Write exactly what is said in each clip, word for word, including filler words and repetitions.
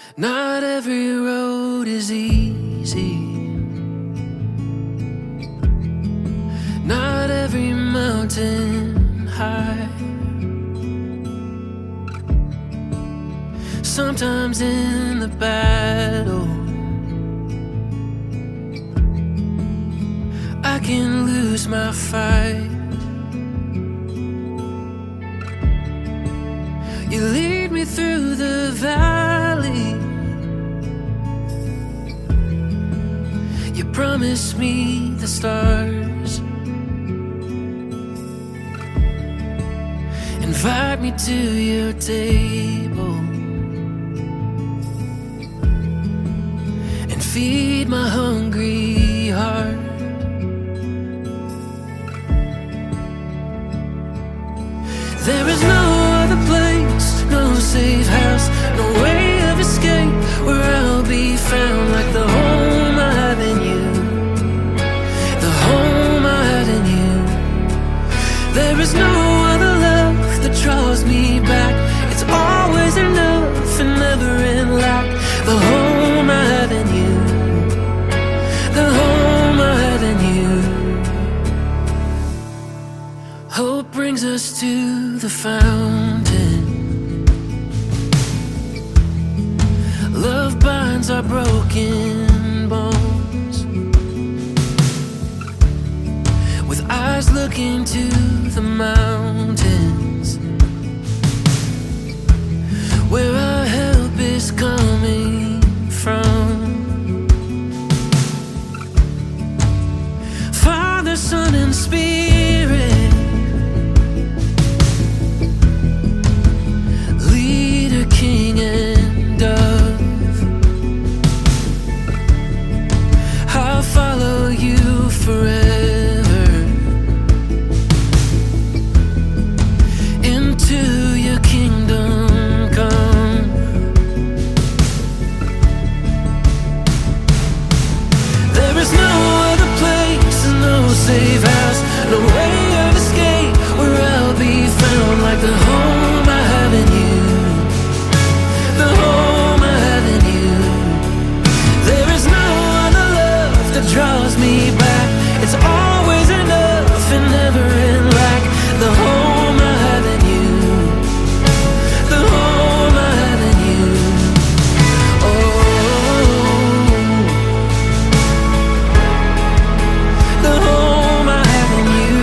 Not every road is easy. Not every mountain high. Sometimes in the battle I can lose my fight. You lead me through the valley. You promise me the stars. Invite me to your table and feed my hungry heart. There is no other place, no safe house, no way of escape where I'll be found like the home I have in you, the home I had in you. There is no other love that draws me back. It's always enough and never in lack. The home I had in you, the home I had in you. Hope brings us to the fountain. Love binds our broken bones. With eyes looking to the mountains, where our help is coming from. Father, Son, and Spirit, leader, King, and dove, I'll follow you forever into your kingdom come. There is no other place, no safe house, no way of escape where I'll be found like the home I have in you, the home I have in you. There is no other love that draws me back. It's always enough and never in lack. The home I have in you, the home I have in you. Oh, the home I have in you.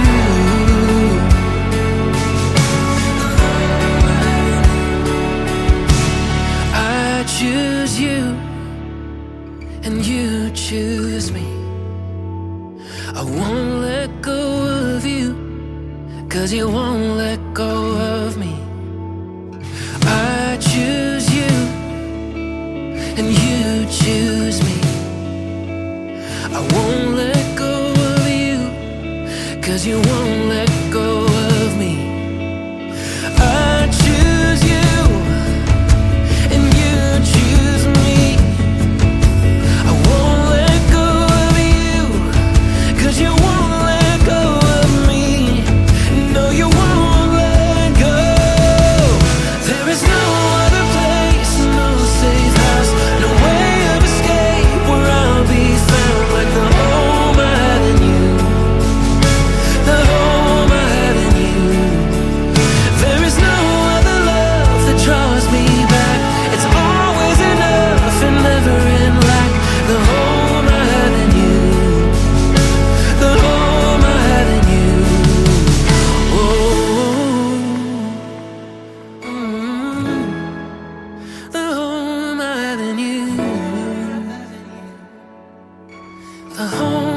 I choose you and you choose me. I won't let go of you, 'cause you won't let go of me. I choose you and you choose me. I won't let go of you, 'cause you won't let go of me. I choose you and you choose me. I won't let go of you, 'cause you won't let go of me. No, you won't let go. There is no other place, no safe house, no way of escape where I'll be found like the home I had in you, the home I had in you. There is no other love that draws me back. It's always enough and never in lack. The home I had in you, the home I had in you. Oh, mm, the home I had in you, the home